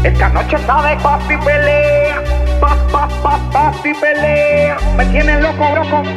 Esta noche está de papi pelea, papi pelea. Me tienen loco.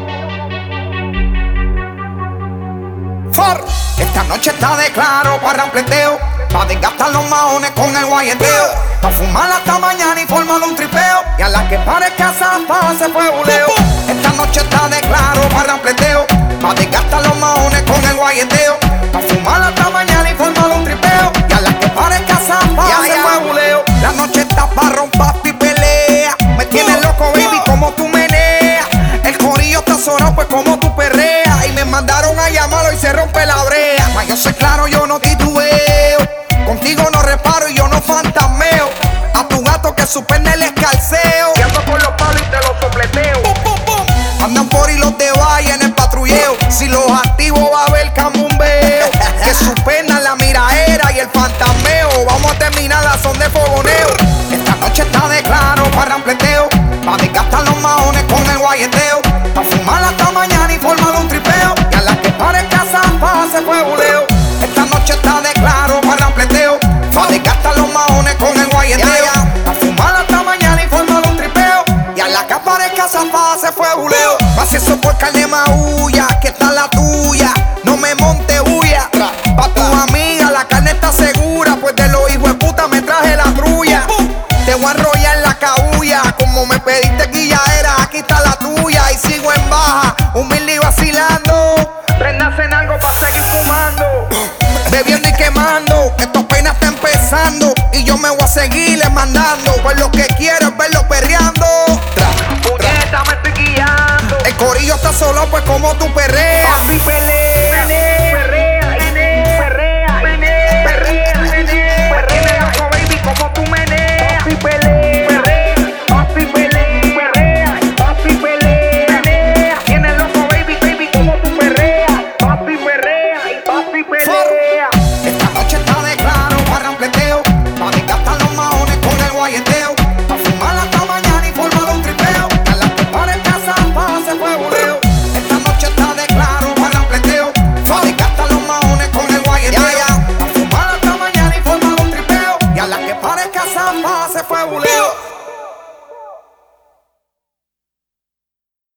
Esta noche está de claro para rampleteo, pa' desgastar los maones con el guayeteo, pa' fumar hasta mañana y formar un tripeo, y a la que parezca zapa se fue buleo. Esta noche está de claro para rampleteo, pa' desgastar los maones con el guayeteo, pa' fumar hasta mañana y formar un tripeo, y a la que parezca zapa se fue buleo. La noche está pa' romper y pelea, me tienes loco baby como tú meneas, el corillo está sonado pues como tú perreas, y me mandaron a llamarlo y se rompe la brea. Mas yo sé claro, yo no titubeo, contigo no reparo y yo no fantasmeo, a tu gato que suspende el escalceo, Y ando con los palos y te los sopleteo. andan por y los de valle en el patrulleo, si los activo va a haber camumbeo, que suspendan la miraera y el fantasmeo, vamos a terminar la son de fogoneo. Esta noche está de claro para rampleteo, pa' desgastar los maones con el guayeteo, pa' fumar hasta mañana y formar un tripeo, y a la que parezca zapa se fue buleo. Esta noche está de claro para rampleteo, pa' desgastar los maones con el guayeteo, pa' fumar hasta mañana y formar un tripeo, y a la que aparezca zapa se fue buleo. Más eso por carne maulla, que está la tuya, no me monte huya. Pa' tu amiga la carne está segura, pues de los hijos de puta me traje la trulla. Te voy a enrollar la cabulla, como me pediste guillaera, aquí está la tuya. Y sigo en baja, humilde y vacilando, Prendas en algo pa' seguir fumando. bebiendo y quemando. Esto apenas está empezando y yo me voy a seguirle mandando, pues lo que quiero es verlo perreando. Puñeta, me estoy guiando. El corillo está solo pues como tú perreas. Papi pelea.